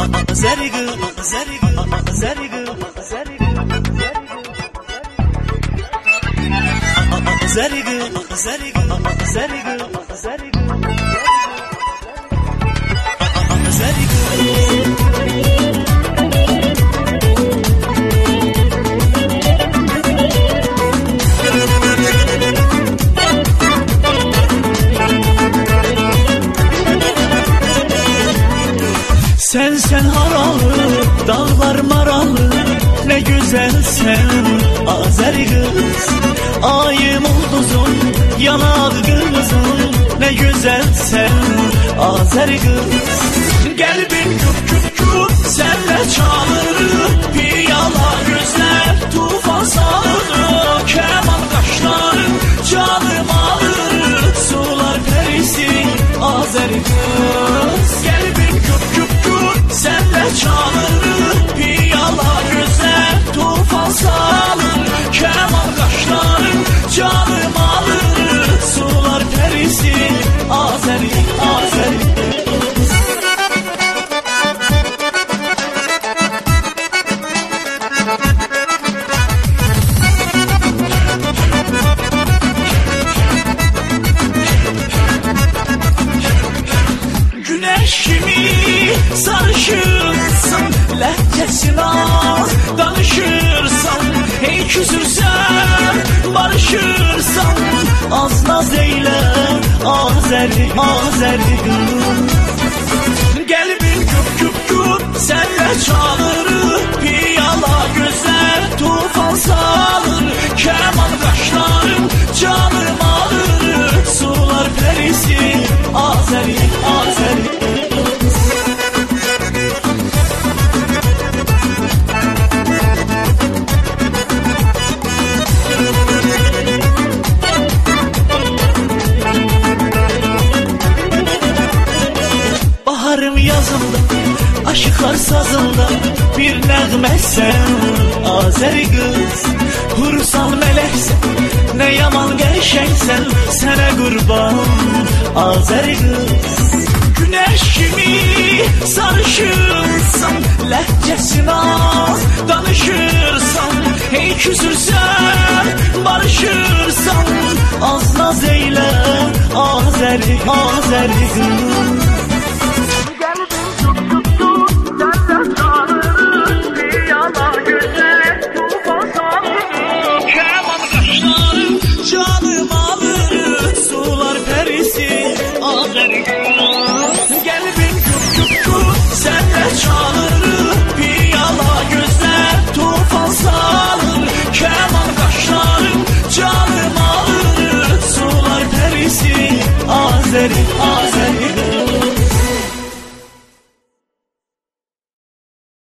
Sen haralı, dağlar maralı, ne güzelsen Azeri kız. Ayım ulduzum, yanar kızım, ne güzelsen Azeri kız. Kalbim küp küp küp, senle çalır, piyala gözler tufan salır. Keman kaşların canım alır, sular perisi Azeri kız. Kalbim küp küp küp, senle çalır, piyala gözler tufan salır. Keman kaşların canım alır, sular perisi Azeri, Azeri. Güneşimi sarışırsın, lehçesine danışırsan, hey küsürsen barışırsan, az naz eyle Azeri, Azeri kız. Kalbim küp küp küp, senle çalır, piyala gözler tufan salır. Keman kaşların canım alır, sular perisi Azeri, Azeri. Baharım yazımda, aşıklar sazında, bir nəğmə sen Azeri kız. Hursan meleksen, ne yaman gerçeksen, sana kurban Azeri kız. Güneş gibi sarışırsan, lehçesine danışırsan, hey küsürsen barışırsan, az naz eyle Azeri, Azeri kız. Kalbim küp küp küp, senle çalır, piyala gözler tufan salır. Keman kaşların canım alır, sular perisi Azeri, Azeri.